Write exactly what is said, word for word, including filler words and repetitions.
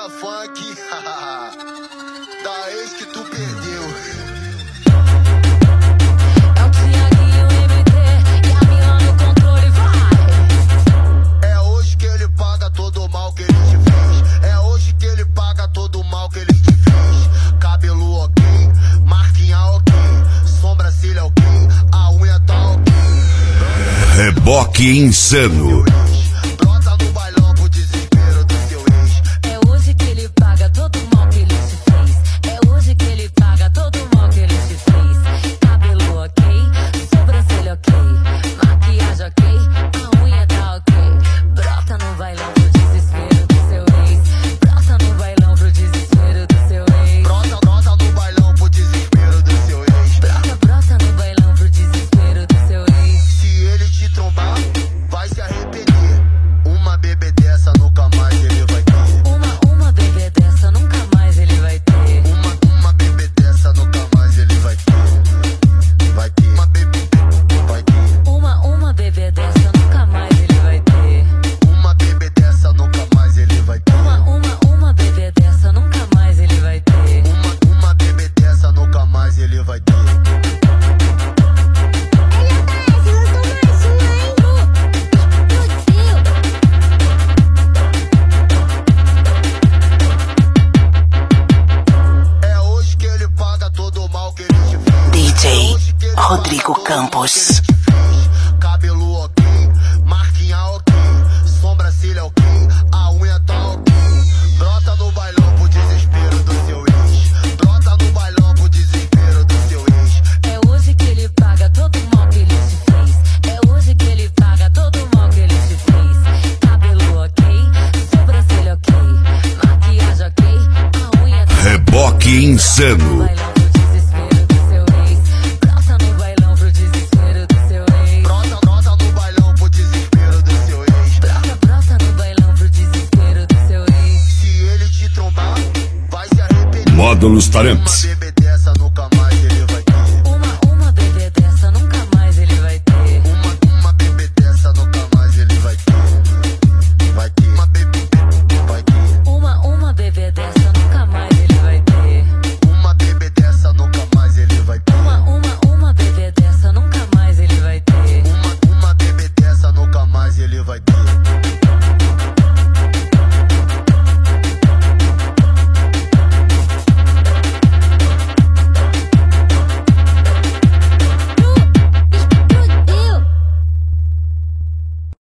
Fita funk da ex que tu perdeu. É o Thiaguinho M T e a Mila no controle, vai! É hoje que ele paga todo o mal que ele te fez. É hoje que ele paga todo o mal que ele te fez. Cabelo ok, marquinha ok, sobrancelha ok, a unha tá ok. Reboque insano. Brota no bailão pro desespero do seu ex. É hoje que ele paga todo o mal que ele te fez. É hoje que ele paga todo o mal que ele te fez. Cabelo ok, sobrancelha ok, maquiagem ok, a unha tá ok. Brota no bailão pro desespero do seu ex. Brota no bailão pro desespero do seu ex. Brota, brota no bailão pro desespero do seu ex. Brota, brota no bailão pro desespero do seu ex. Se ele te trombar, vai se arrepender. Uma bebê dessa nunca mais ele vai ter. Uma, uma bebê dessa nunca mais ele vai ter. Uma, uma bebê dessa nunca mais ele vai ter. Vai ter. Uma bebê, vai ter. Uma, uma bebê dessa nunca mais ele vai ter. Uma bebê dessa nunca mais ele vai ter. Uma, uma, uma bebê dessa nunca mais ele vai ter. Uma, uma bebê dessa nunca mais ele vai ter. É hoje que ele paga todo o mal que ele te fez. D J É hoje que ele paga Rodrigo todo o mal Campos. que ele te fez. Cabelo ok, marquinha ok, sobrancelha ok, a unha tá ok. Brota no bailão pro desespero do seu ex. Brota no bailão pro desespero do seu ex. É hoje que ele paga todo o mal que ele te fez. É hoje que ele paga todo o mal que ele te fez. Cabelo ok, sobrancelha ok, maquiagem ok, a unha tá ok. Reboque No insano. bailão pro desespero do seu ex. Brota no bailão pro desespero do seu ex. Brota, brota no bailão pro desespero do seu ex. Brota, brota no bailão pro desespero do seu ex. Se ele te trombar, vai se arrepender. Módulos Tarantes. Uma